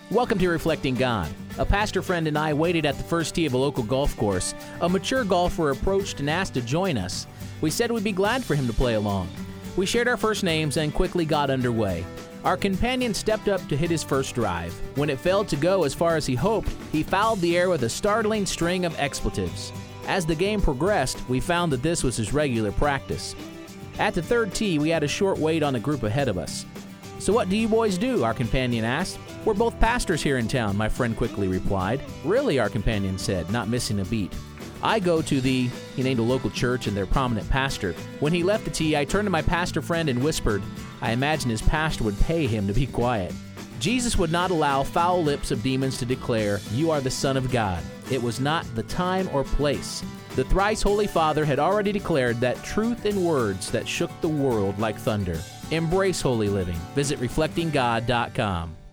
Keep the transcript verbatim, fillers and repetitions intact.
Welcome to Reflecting God. A pastor friend and I waited at the first tee of a local golf course. A mature golfer approached and asked to join us. We said we'd be glad for him to play along. We shared our first names and quickly got underway. Our companion stepped up to hit his first drive. When it failed to go as far as he hoped, he fouled the air with a startling string of expletives. As the game progressed, we found that this was his regular practice. At the third tee, we had a short wait on the group ahead of us. "So what do you boys do?" our companion asked. "We're both pastors here in town," my friend quickly replied. "Really?" our companion said, not missing a beat. "I go to the," he named a local church and their prominent pastor. When he left the tee, I turned to my pastor friend and whispered, I imagined his pastor would pay him to be quiet. Jesus would not allow foul lips of demons to declare, "You are the Son of God." It was not the time or place. The thrice Holy Father had already declared that truth in words that shook the world like thunder. Embrace holy living. Visit reflecting god dot com.